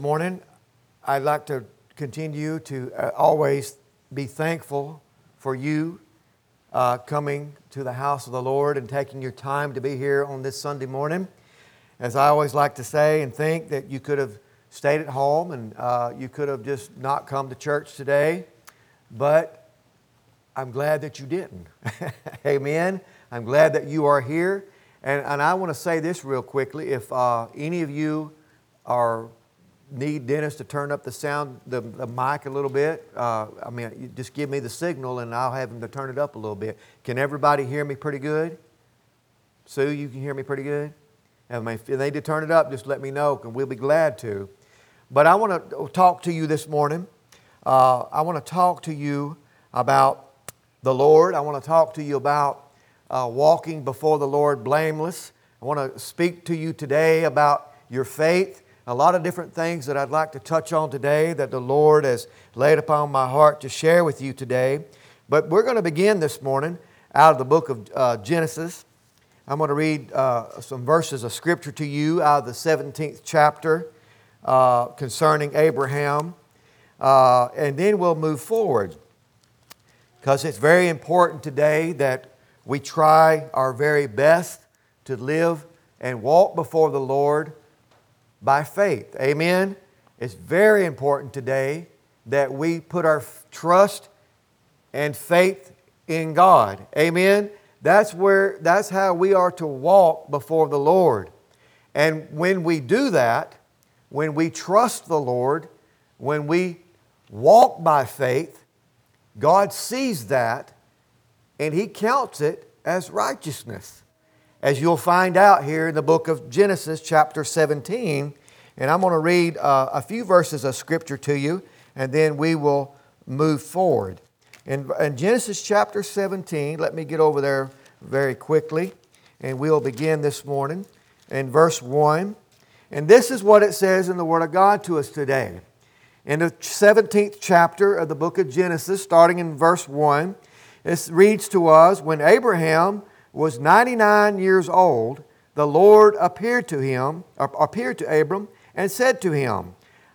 Morning, I'd like to continue to always be thankful for you coming to the house of the Lord and taking your time to be here on this Sunday morning. As I always like to say and think that you could have stayed at home and you could have just not come to church today, but I'm glad that you didn't. Amen. I'm glad that you are here. And I want to say this real quickly. If any of you need Dennis to turn up the sound, the mic a little bit, you just give me the signal and I'll have him to turn it up a little bit. Can everybody hear me pretty good? Sue, you can hear me pretty good? If they need to turn it up, just let me know and we'll be glad to. But I want to talk to you this morning. I want to talk to you about the Lord. I want to talk to you about walking before the Lord blameless. I want to speak to you today about your faith. A lot of different things that I'd like to touch on today that the Lord has laid upon my heart to share with you today. But we're going to begin this morning out of the book of Genesis. I'm going to read some verses of Scripture to you out of the 17th chapter concerning Abraham. And then we'll move forward, because it's very important today that we try our very best to live and walk before the Lord by faith. Amen. It's very important today that we put our trust and faith in God. Amen. That's how we are to walk before the Lord. And when we do that, when we trust the Lord, when we walk by faith, God sees that and He counts it as righteousness. As you'll find out here in the book of Genesis chapter 17. And I'm going to read a few verses of Scripture to you, and then we will move forward. In Genesis chapter 17, let me get over there very quickly, and we'll begin this morning in verse 1. And this is what it says in the Word of God to us today. In the 17th chapter of the book of Genesis, starting in verse 1, it reads to us, "When Abraham was 99 years old, the Lord appeared to Abram and said to him,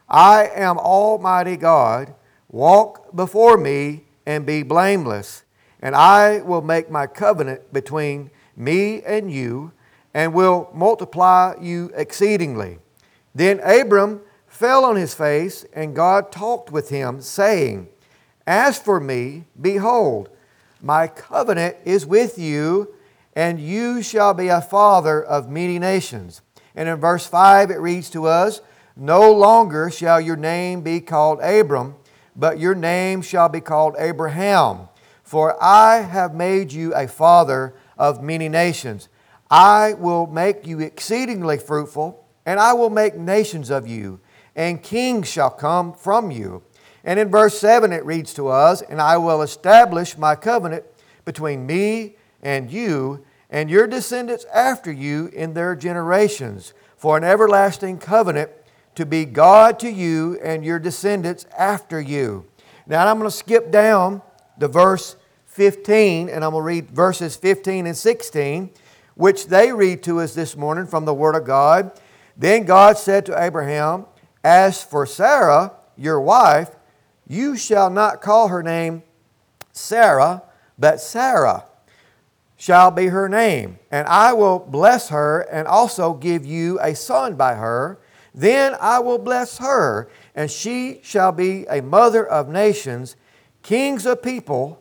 I am Almighty God, walk before me and be blameless, and I will make my covenant between me and you, and will multiply you exceedingly. Then Abram fell on his face, and God talked with him, saying, As for me, behold, my covenant is with you, and you shall be a father of many nations. And in verse 5 it reads to us, No longer shall your name be called Abram, but your name shall be called Abraham. For I have made you a father of many nations. I will make you exceedingly fruitful, and I will make nations of you, and kings shall come from you. And in verse 7 it reads to us, And I will establish my covenant between me and you, and your descendants after you in their generations, for an everlasting covenant to be God to you and your descendants after you." Now I'm going to skip down to verse 15, and I'm going to read verses 15 and 16, which they read to us this morning from the Word of God. "Then God said to Abraham, As for Sarah, your wife, you shall not call her name Sarah, but Sarah shall be her name. And I will bless her and also give you a son by her. Then I will bless her, and she shall be a mother of nations. Kings of people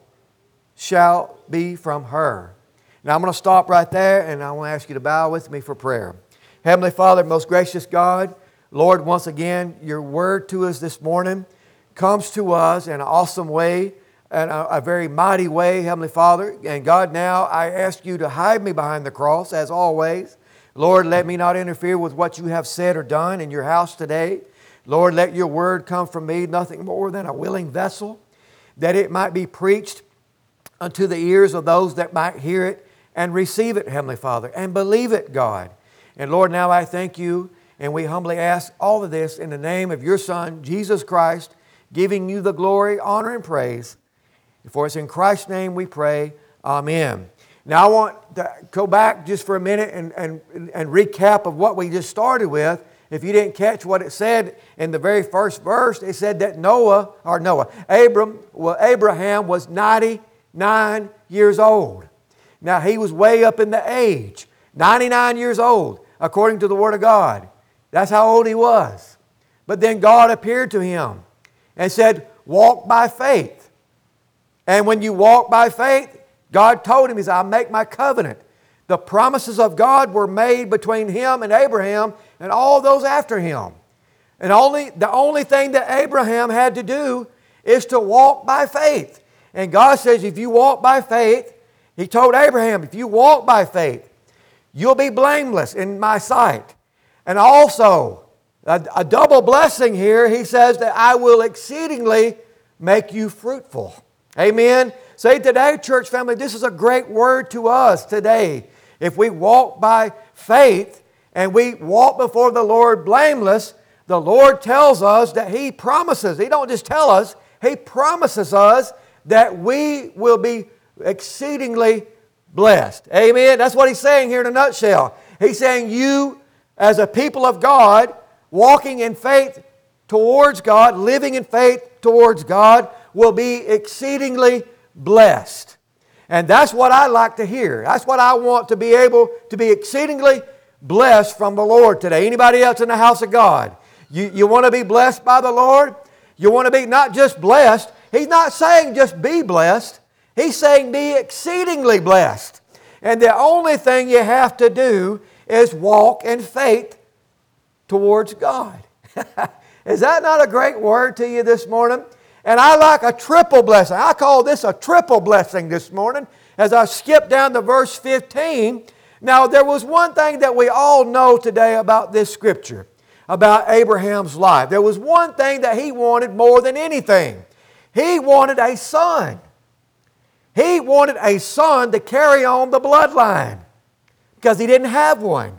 shall be from her." Now I'm going to stop right there, and I want to ask you to bow with me for prayer. Heavenly Father, most gracious God, Lord, once again, your word to us this morning comes to us in an awesome way, and a very mighty way, Heavenly Father. And God, now I ask you to hide me behind the cross, as always. Lord, let me not interfere with what you have said or done in your house today. Lord, let your word come from me, nothing more than a willing vessel, that it might be preached unto the ears of those that might hear it and receive it, Heavenly Father, and believe it, God. And Lord, now I thank you, and we humbly ask all of this in the name of your Son, Jesus Christ, giving you the glory, honor, and praise. For it's in Christ's name we pray. Amen. Now I want to go back just for a minute and recap of what we just started with If you didn't catch what it said in the very first verse, it said that Abraham was 99 years old. Now, he was way up in the age, 99 years old, according to the Word of God. That's how old he was. But then God appeared to him and said, walk by faith. And when you walk by faith, God told him, He said, I'll make my covenant. The promises of God were made between him and Abraham and all those after him. And the only thing that Abraham had to do is to walk by faith. And God says, if you walk by faith, He told Abraham, if you walk by faith, you'll be blameless in my sight. And also, a double blessing here, He says that I will exceedingly make you fruitful. Amen. Say today, church family, this is a great word to us today. If we walk by faith and we walk before the Lord blameless, the Lord tells us that He promises. He don't just tell us, He promises us that we will be exceedingly blessed. Amen. That's what He's saying here in a nutshell. He's saying you, as a people of God, walking in faith towards God, living in faith towards God, will be exceedingly blessed. And that's what I like to hear. That's what I want to be able to be exceedingly blessed from the Lord today. Anybody else in the house of God? You want to be blessed by the Lord? You want to be not just blessed. He's not saying just be blessed. He's saying be exceedingly blessed. And the only thing you have to do is walk in faith towards God. Is that not a great word to you this morning? And I like a triple blessing. I call this a triple blessing this morning as I skip down to verse 15. Now, there was one thing that we all know today about this scripture, about Abraham's life. There was one thing that he wanted more than anything. He wanted a son. He wanted a son to carry on the bloodline because he didn't have one.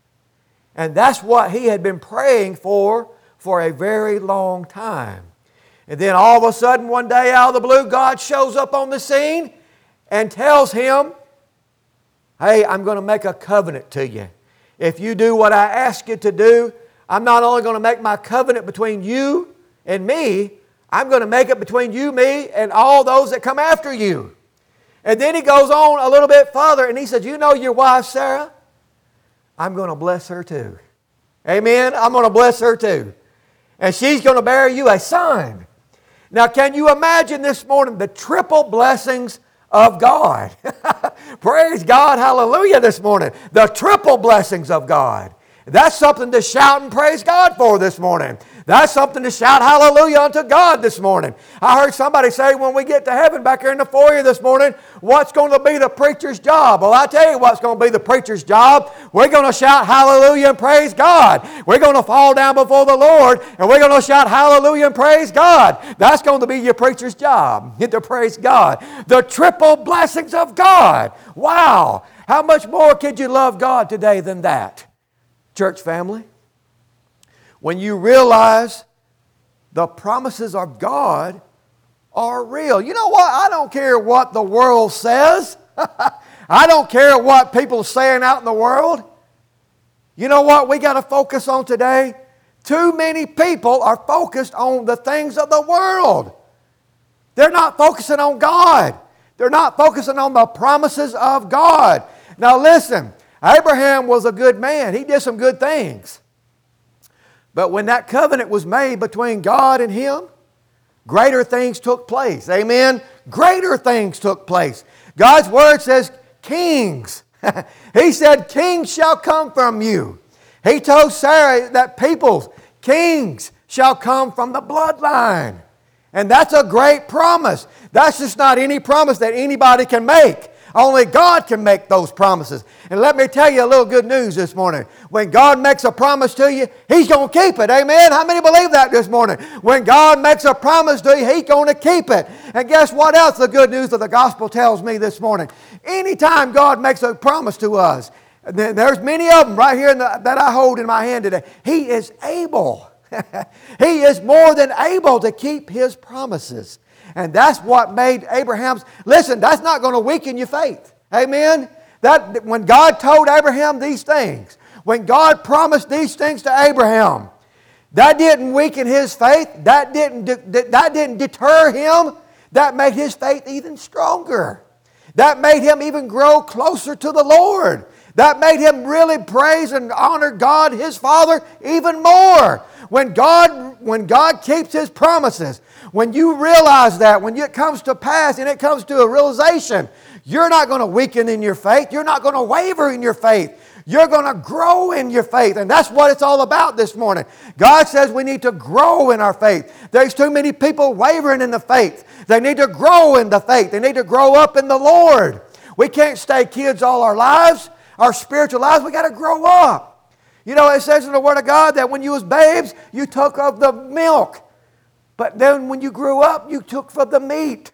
And that's what he had been praying for a very long time. And then all of a sudden, one day out of the blue, God shows up on the scene and tells him, hey, I'm going to make a covenant to you. If you do what I ask you to do, I'm not only going to make my covenant between you and me, I'm going to make it between you, me, and all those that come after you. And then he goes on a little bit further and he says, you know your wife Sarah? I'm going to bless her too. Amen? I'm going to bless her too. And she's going to bear you a son. Now, can you imagine this morning the triple blessings of God? Praise God, hallelujah this morning. The triple blessings of God. That's something to shout and praise God for this morning. That's something to shout hallelujah unto God this morning. I heard somebody say when we get to heaven back here in the foyer this morning, what's going to be the preacher's job? Well, I tell you what's going to be the preacher's job. We're going to shout hallelujah and praise God. We're going to fall down before the Lord and we're going to shout hallelujah and praise God. That's going to be your preacher's job. Get to praise God. The triple blessings of God. Wow. How much more could you love God today than that? Church family, when you realize the promises of God are real. You know what? I don't care what the world says. I don't care what people are saying out in the world. You know what we got to focus on today? Too many people are focused on the things of the world. They're not focusing on God. They're not focusing on the promises of God. Now listen. Abraham was a good man. He did some good things. But when that covenant was made between God and him, greater things took place. Amen? Greater things took place. God's Word says kings. He said kings shall come from you. He told Sarah that peoples, kings shall come from the bloodline. And that's a great promise. That's just not any promise that anybody can make. Only God can make those promises. And let me tell you a little good news this morning. When God makes a promise to you, He's going to keep it. Amen? How many believe that this morning? When God makes a promise to you, He's going to keep it. And guess what else the good news of the gospel tells me this morning? Anytime God makes a promise to us, there's many of them right here that I hold in my hand today. He is able. He is more than able to keep His promises. And that's what made Abraham's... Listen, that's not going to weaken your faith. Amen? That when God told Abraham these things, When God promised these things to Abraham, that didn't weaken his faith. That didn't deter him. That made his faith even stronger. That made him even grow closer to the Lord. That made him really praise and honor God, his Father, even more. When God keeps His promises, when you realize that, when it comes to pass and it comes to a realization, you're not going to weaken in your faith. You're not going to waver in your faith. You're going to grow in your faith. And that's what it's all about this morning. God says we need to grow in our faith. There's too many people wavering in the faith. They need to grow in the faith. They need to grow up in the Lord. We can't stay kids all our lives, our spiritual lives. We got to grow up. You know, it says in the Word of God that when you was babes, you took of the milk. But then when you grew up, you took of the meat.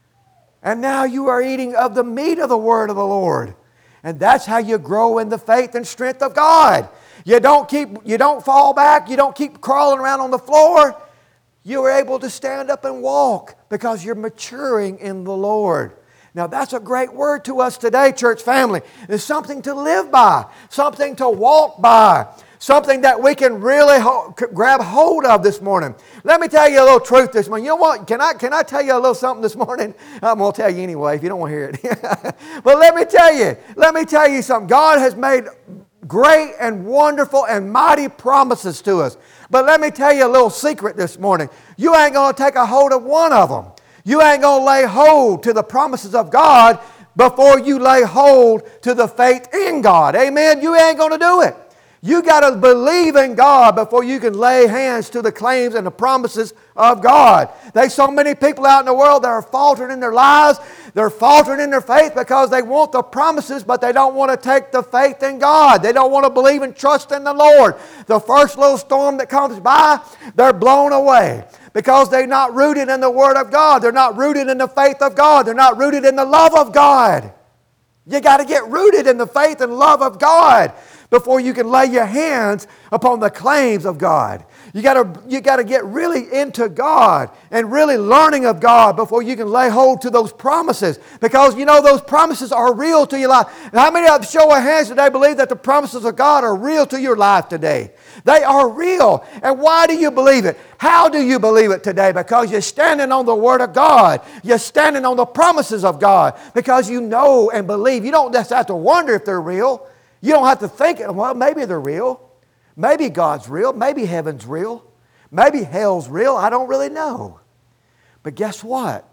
And now you are eating of the meat of the Word of the Lord. And that's how you grow in the faith and strength of God. You don't fall back. You don't keep crawling around on the floor. You are able to stand up and walk because you're maturing in the Lord. Now that's a great word to us today, church family. It's something to live by, something to walk by, something that we can really grab hold of this morning. Let me tell you a little truth this morning. You know what? Can I tell you a little something this morning? I'm going to tell you anyway if you don't want to hear it. But let me tell you something. God has made great and wonderful and mighty promises to us. But let me tell you a little secret this morning. You ain't going to take a hold of one of them. You ain't going to lay hold to the promises of God before you lay hold to the faith in God. Amen? You ain't going to do it. You got to believe in God before you can lay hands to the claims and the promises of God. There's so many people out in the world that are faltering in their lives. They're faltering in their faith because they want the promises, but they don't want to take the faith in God. They don't want to believe and trust in the Lord. The first little storm that comes by, they're blown away because they're not rooted in the Word of God. They're not rooted in the faith of God. They're not rooted in the love of God. You got to get rooted in the faith and love of God before you can lay your hands upon the claims of God. You got to get really into God and really learning of God before you can lay hold to those promises. Because you know those promises are real to your life. And how many of show of hands today believe that the promises of God are real to your life today? They are real. And why do you believe it? How do you believe it today? Because you're standing on the Word of God. You're standing on the promises of God. Because you know and believe. You don't just have to wonder if they're real. You don't have to think, well, maybe they're real. Maybe God's real. Maybe heaven's real. Maybe hell's real. I don't really know. But guess what?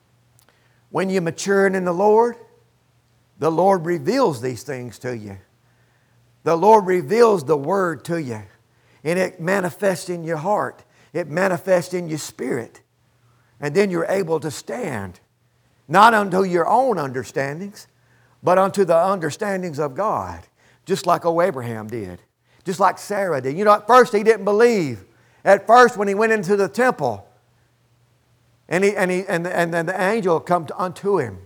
When you're maturing in the Lord reveals these things to you. The Lord reveals the Word to you. And it manifests in your heart. It manifests in your spirit. And then you're able to stand. Not unto your own understandings, but unto the understandings of God. Just like old Abraham did. Just like Sarah did. You know, at first he didn't believe. At first when he went into the temple and then the angel come unto him.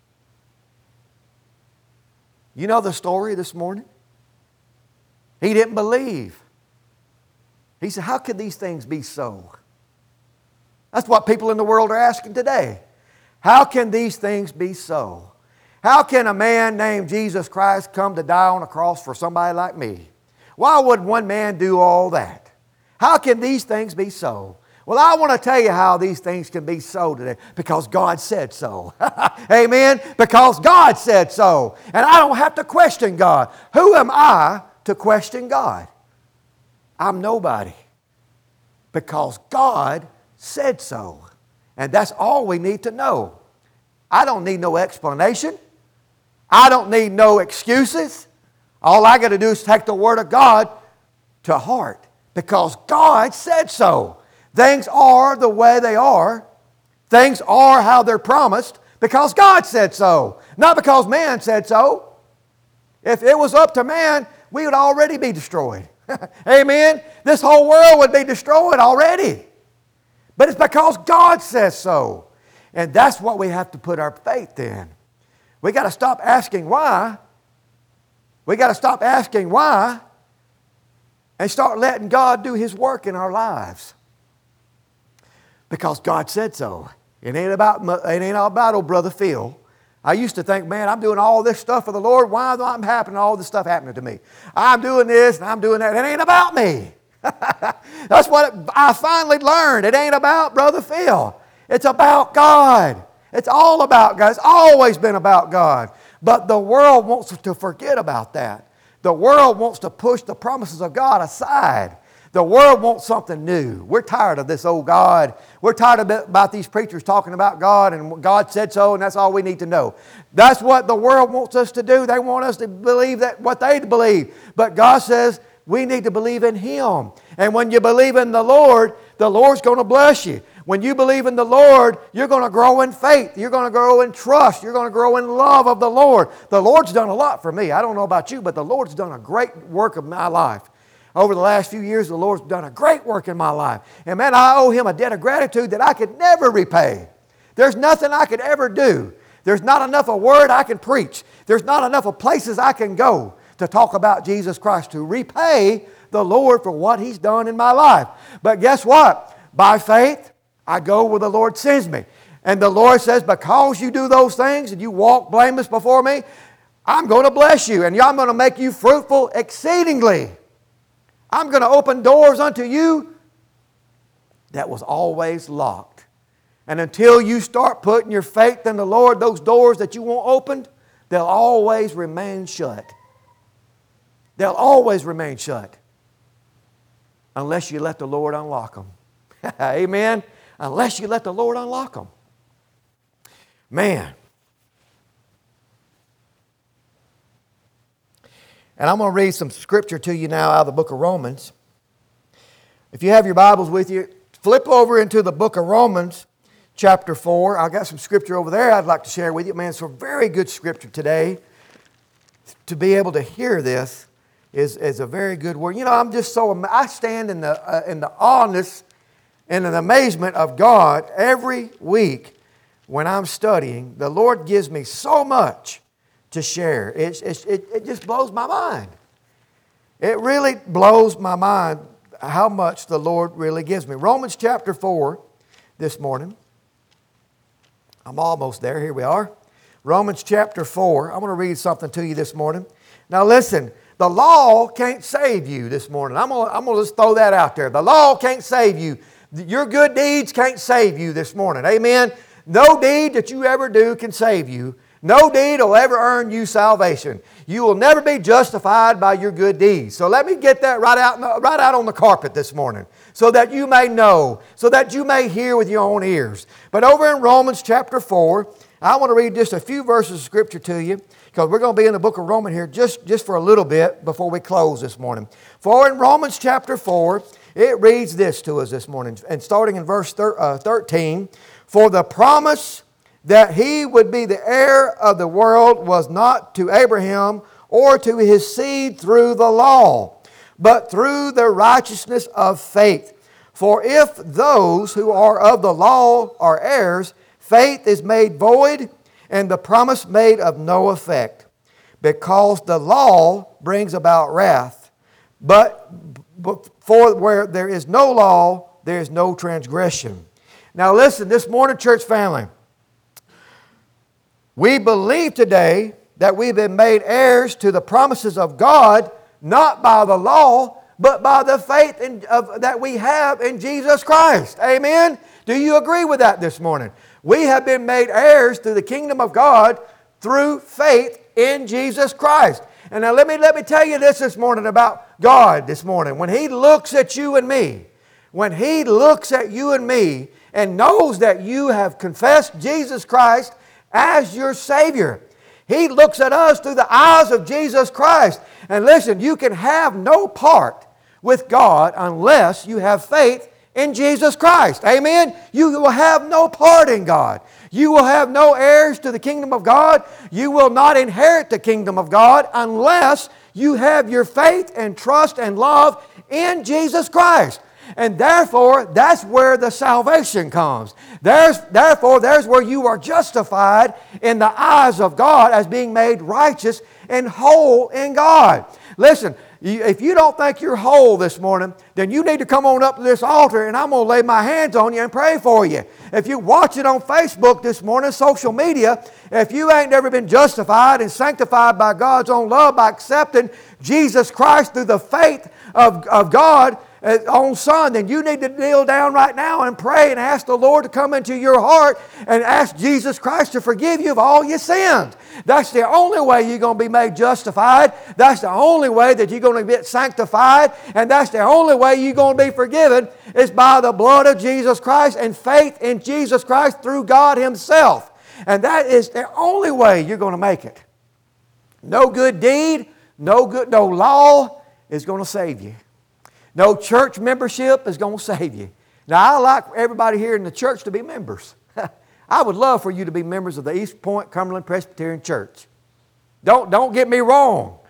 You know the story this morning? He didn't believe. He said, how could these things be so? That's what people in the world are asking today. How can these things be so? How can a man named Jesus Christ come to die on a cross for somebody like me? Why would one man do all that? How can these things be so? Well, I want to tell you how these things can be so today. Because God said so. Amen? Because God said so. And I don't have to question God. Who am I to question God? I'm nobody. Because God said so. And that's all we need to know. I don't need no explanation. I don't need no excuses. All I got to do is take the Word of God to heart. Because God said so. Things are the way they are. Things are how they're promised. Because God said so. Not because man said so. If it was up to man, we would already be destroyed. Amen? This whole world would be destroyed already. But it's because God says so. And that's what we have to put our faith in. We got to stop asking why. We got to stop asking why and start letting God do His work in our lives. Because God said so. It ain't all about old Brother Phil. I used to think, man, I'm doing all this stuff for the Lord. Why am I happening? All this stuff happening to me. I'm doing this and I'm doing that. It ain't about me. That's what I finally learned. It ain't about Brother Phil. It's about God. It's all about God. It's always been about God. But the world wants to forget about that. The world wants to push the promises of God aside. The world wants something new. We're tired of this old God. We're tired about these preachers talking about God and God said so and that's all we need to know. That's what the world wants us to do. They want us to believe that what they believe. But God says we need to believe in Him. And when you believe in the Lord's going to bless you. When you believe in the Lord, you're going to grow in faith. You're going to grow in trust. You're going to grow in love of the Lord. The Lord's done a lot for me. I don't know about you, but the Lord's done a great work of my life. Over the last few years, the Lord's done a great work in my life. And man, I owe Him a debt of gratitude that I could never repay. There's nothing I could ever do. There's not enough a word I can preach. There's not enough of places I can go to talk about Jesus Christ to repay the Lord for what He's done in my life. But guess what? By faith, I go where the Lord sends me. And the Lord says, because you do those things and you walk blameless before me, I'm going to bless you and I'm going to make you fruitful exceedingly. I'm going to open doors unto you that was always locked. And until you start putting your faith in the Lord, those doors that you want opened, they'll always remain shut. They'll always remain shut. Unless you let the Lord unlock them. Amen? Unless you let the Lord unlock them. Man. And I'm going to read some scripture to you now out of the book of Romans. If you have your Bibles with you, flip over into the book of Romans, chapter 4. I've got some scripture over there I'd like to share with you. Man, it's a very good scripture today. To be able to hear this is a very good word. You know, I'm just so, I stand in the awness and an amazement of God every week when I'm studying. The Lord gives me so much to share. It just blows my mind. It really blows my mind how much the Lord really gives me. Romans chapter 4 this morning. I'm almost there. Here we are. Romans chapter 4. I'm going to read something to you this morning. Now listen, the law can't save you this morning. I'm going to just throw that out there. The law can't save you. Your good deeds can't save you this morning. Amen? No deed that you ever do can save you. No deed will ever earn you salvation. You will never be justified by your good deeds. So let me get that right out on the carpet this morning so that you may know, so that you may hear with your own ears. But over in Romans chapter 4, I want to read just a few verses of Scripture to you because we're going to be in the book of Romans here just for a little bit before we close this morning. For in Romans chapter 4, it reads this to us this morning, and starting in verse 13, for the promise that he would be the heir of the world was not to Abraham or to his seed through the law, but through the righteousness of faith. For if those who are of the law are heirs, faith is made void, and the promise made of no effect, because the law brings about wrath. But for where there is no law, there is no transgression. Now listen, this morning, church family, we believe today that we've been made heirs to the promises of God, not by the law, but by the faith that we have in Jesus Christ. Amen? Do you agree with that this morning? We have been made heirs to the kingdom of God through faith in Jesus Christ. And now let me tell you this morning about God this morning. When He looks at you and me, when He looks at you and me and knows that you have confessed Jesus Christ as your Savior, He looks at us through the eyes of Jesus Christ. And listen, you can have no part with God unless you have faith in Jesus Christ. Amen? You will have no part in God. You will have no heirs to the kingdom of God. You will not inherit the kingdom of God unless you have your faith and trust and love in Jesus Christ. And therefore, that's where the salvation comes. Therefore, there's where you are justified in the eyes of God as being made righteous and whole in God. Listen, if you don't think you're whole this morning, then you need to come on up to this altar and I'm going to lay my hands on you and pray for you. If you watch it on Facebook this morning, social media, if you ain't never been justified and sanctified by God's own love by accepting Jesus Christ through the faith of God, own Son, then you need to kneel down right now and pray and ask the Lord to come into your heart and ask Jesus Christ to forgive you of all your sins. That's the only way you're going to be made justified. That's the only way that you're going to get sanctified. And that's the only way you're going to be forgiven is by the blood of Jesus Christ and faith in Jesus Christ through God Himself. And that is the only way you're going to make it. No good deed, no law is going to save you. No church membership is going to save you. Now, I like everybody here in the church to be members. I would love for you to be members of the East Point Cumberland Presbyterian Church. Don't get me wrong.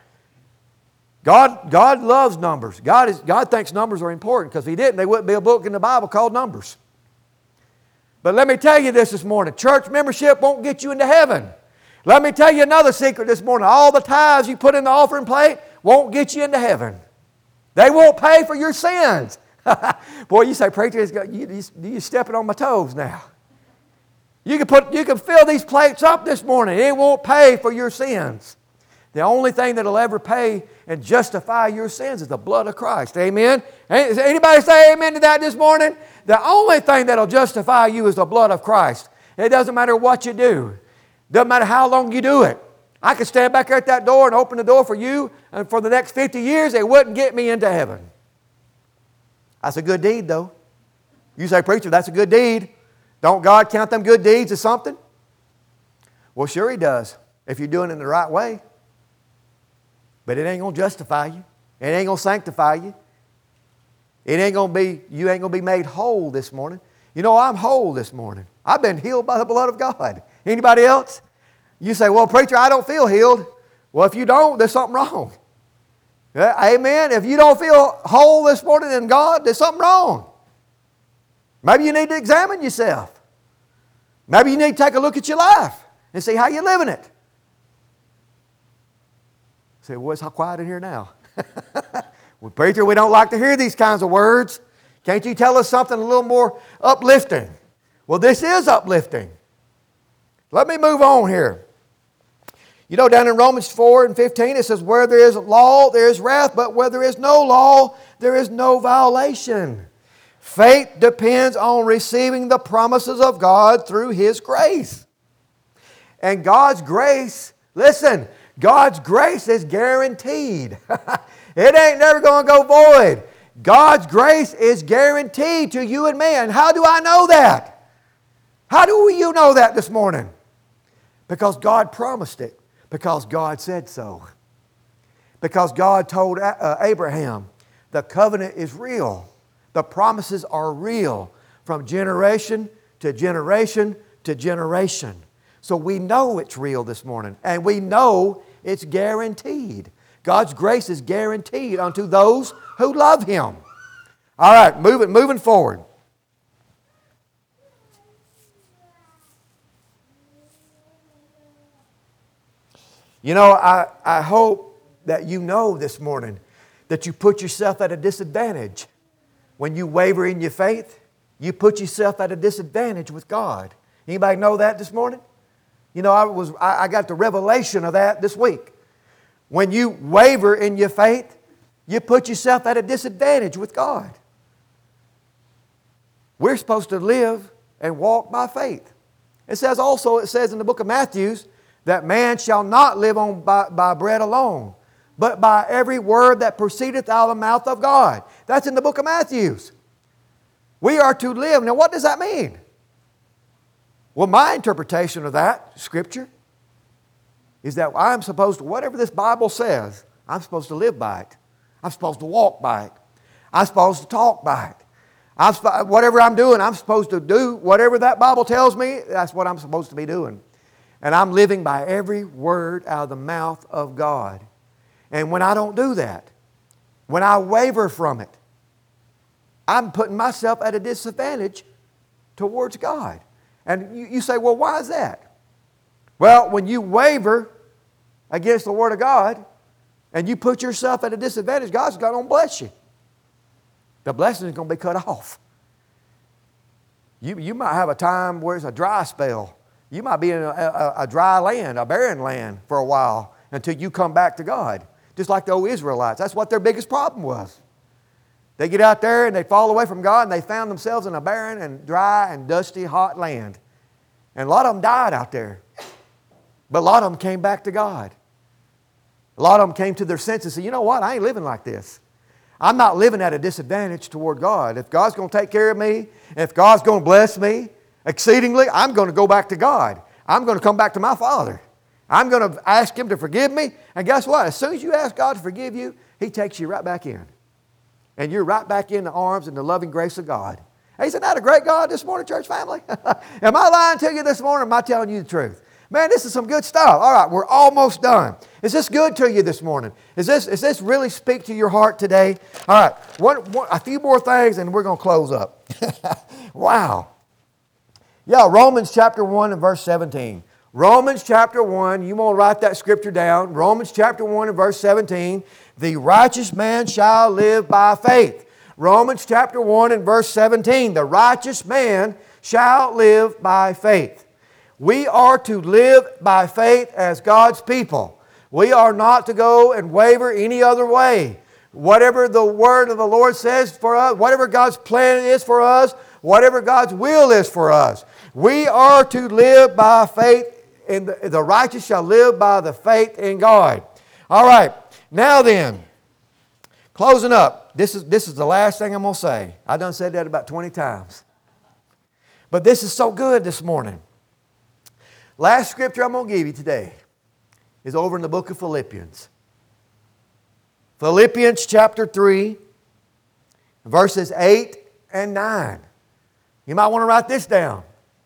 God loves numbers. God thinks numbers are important, because if He didn't, there wouldn't be a book in the Bible called Numbers. But let me tell you this morning. Church membership won't get you into heaven. Let me tell you another secret this morning. All the tithes you put in the offering plate won't get you into heaven. They won't pay for your sins. Boy, you say, preacher, you're stepping on my toes now. You can fill these plates up this morning. It won't pay for your sins. The only thing that will ever pay and justify your sins is the blood of Christ. Amen? Does anybody say amen to that this morning? The only thing that will justify you is the blood of Christ. It doesn't matter what you do. It doesn't matter how long you do it. I could stand back there at that door and open the door for you, and for the next 50 years, it wouldn't get me into heaven. That's a good deed, though. You say, preacher, that's a good deed. Don't God count them good deeds as something? Well, sure He does, if you're doing it in the right way. But it ain't going to justify you. It ain't going to sanctify you. You ain't going to be made whole this morning. You know, I'm whole this morning. I've been healed by the blood of God. Anybody else? You say, well, preacher, I don't feel healed. Well, if you don't, there's something wrong. Amen? If you don't feel whole this morning in God, there's something wrong. Maybe you need to examine yourself. Maybe you need to take a look at your life and see how you're living it. Say, well, it's how quiet in here now. Well, preacher, we don't like to hear these kinds of words. Can't you tell us something a little more uplifting? Well, this is uplifting. Let me move on here. You know, down in Romans 4 and 15, it says, where there is law, there is wrath, but where there is no law, there is no violation. Faith depends on receiving the promises of God through His grace. And God's grace, listen, God's grace is guaranteed. It ain't never going to go void. God's grace is guaranteed to you and me. And how do I know that? How do you know that this morning? Because God promised it. Because God said so. Because God told Abraham, the covenant is real. The promises are real from generation to generation to generation. So we know it's real this morning. And we know it's guaranteed. God's grace is guaranteed unto those who love Him. All right, moving forward. You know, I hope that you know this morning that you put yourself at a disadvantage. When you waver in your faith, you put yourself at a disadvantage with God. Anybody know that this morning? You know, I got the revelation of that this week. When you waver in your faith, you put yourself at a disadvantage with God. We're supposed to live and walk by faith. It says in the book of Matthew that man shall not live by bread alone, but by every word that proceedeth out of the mouth of God. That's in the book of Matthew. We are to live. Now, what does that mean? Well, my interpretation of that scripture is that I'm supposed to, whatever this Bible says, I'm supposed to live by it. I'm supposed to walk by it. I'm supposed to talk by it. Whatever I'm doing, I'm supposed to do whatever that Bible tells me, that's what I'm supposed to be doing. And I'm living by every word out of the mouth of God. And when I don't do that, when I waver from it, I'm putting myself at a disadvantage towards God. And you say, well, why is that? Well, when you waver against the Word of God, and you put yourself at a disadvantage, God's going to bless you. The blessing is going to be cut off. You might have a time where it's a dry spell. You might be in a dry land, a barren land for a while until you come back to God. Just like the old Israelites. That's what their biggest problem was. They get out there and they fall away from God and they found themselves in a barren and dry and dusty, hot land. And a lot of them died out there. But a lot of them came back to God. A lot of them came to their senses and said, you know what, I ain't living like this. I'm not living at a disadvantage toward God. If God's going to take care of me, if God's going to bless me exceedingly, I'm going to go back to God. I'm going to come back to my Father. I'm going to ask Him to forgive me. And guess what? As soon as you ask God to forgive you, He takes you right back in. And you're right back in the arms and the loving grace of God. Hey, isn't that a great God this morning, church family? Am I lying to you this morning or am I telling you the truth? Man, this is some good stuff. All right, we're almost done. Is this good to you this morning? Is this really speak to your heart today? All right, a few more things and we're going to close up. Wow. Yeah, Romans chapter 1 and verse 17. Romans chapter 1, you want to write that scripture down. Romans chapter 1 and verse 17. The righteous man shall live by faith. Romans chapter 1 and verse 17. The righteous man shall live by faith. We are to live by faith as God's people. We are not to go and waver any other way. Whatever the word of the Lord says for us, whatever God's plan is for us, whatever God's will is for us, we are to live by faith, and the righteous shall live by the faith in God. All right, now then, closing up. This is the last thing I'm going to say. I done said that about 20 times. But this is so good this morning. Last scripture I'm going to give you today is over in the book of Philippians. Philippians chapter 3, verses 8 and 9. You might want to write this down.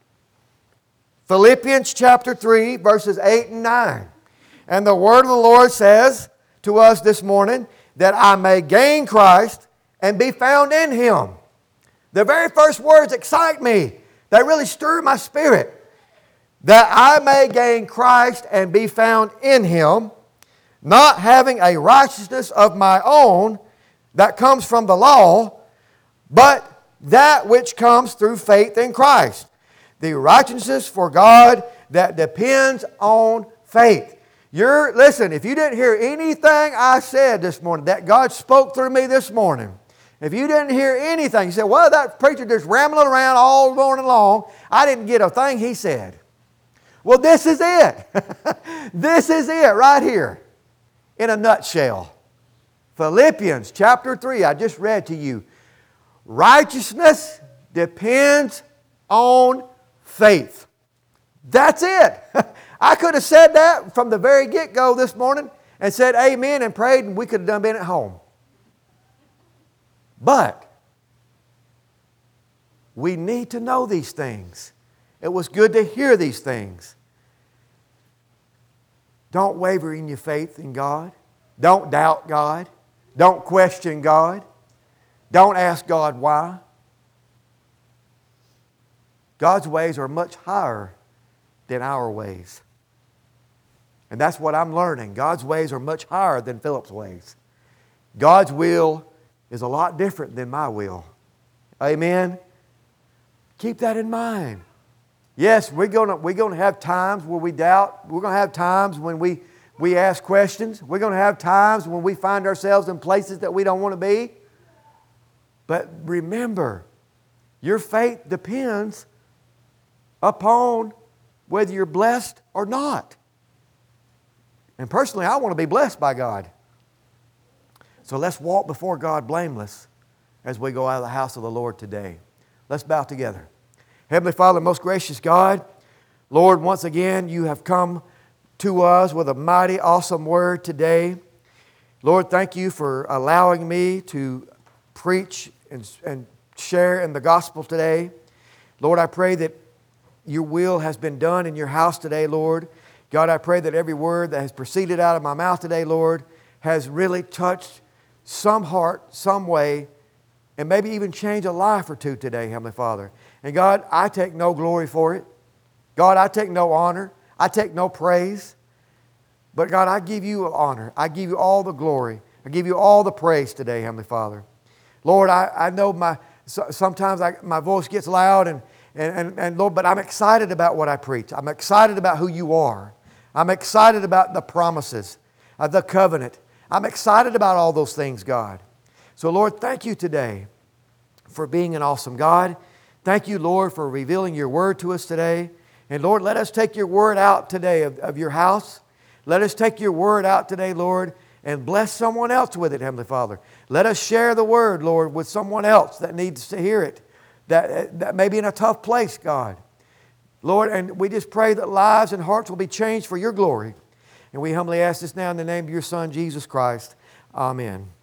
Philippians chapter 3, verses 8 and 9. And the word of the Lord says to us this morning, that I may gain Christ and be found in Him. The very first words excite me. They really stir my spirit. That I may gain Christ and be found in Him, not having a righteousness of my own that comes from the law, but that which comes through faith in Christ. The righteousness for God that depends on faith. Listen, if you didn't hear anything I said this morning, that God spoke through me this morning, if you didn't hear anything, you said, well, that preacher just rambling around all morning long, I didn't get a thing he said. Well, this is it. This is it right here in a nutshell. Philippians chapter 3, I just read to you. Righteousness depends on faith. That's it. I could have said that from the very get-go this morning and said amen and prayed and we could have done been at home. But we need to know these things. It was good to hear these things. Don't waver in your faith in God. Don't doubt God. Don't question God. Don't ask God why. God's ways are much higher than our ways. And that's what I'm learning. God's ways are much higher than Philip's ways. God's will is a lot different than my will. Amen? Keep that in mind. Yes, we're going to have times where we doubt. We're going to have times when we ask questions. We're going to have times when we find ourselves in places that we don't want to be. But remember, your faith depends upon whether you're blessed or not. And personally, I want to be blessed by God. So let's walk before God blameless as we go out of the house of the Lord today. Let's bow together. Heavenly Father, most gracious God, Lord, once again, you have come to us with a mighty, awesome word today. Lord, thank you for allowing me to preach and share in the gospel today. Lord, I pray that your will has been done in your house today, Lord. God, I pray that every word that has proceeded out of my mouth today, Lord, has really touched some heart, some way, and maybe even changed a life or two today, Heavenly Father. And God, I take no glory for it. God, I take no honor. I take no praise. But God, I give you honor. I give you all the glory. I give you all the praise today, Heavenly Father. Lord, I know sometimes my voice gets loud and Lord, but I'm excited about what I preach. I'm excited about who you are. I'm excited about the promises, the covenant. I'm excited about all those things, God. So Lord, thank you today for being an awesome God. Thank you, Lord, for revealing your word to us today. And Lord, let us take your word out today of your house. Let us take your word out today, Lord, and bless someone else with it, Heavenly Father. Let us share the word, Lord, with someone else that needs to hear it, that may be in a tough place, God. Lord, and we just pray that lives and hearts will be changed for your glory. And we humbly ask this now in the name of your Son, Jesus Christ. Amen.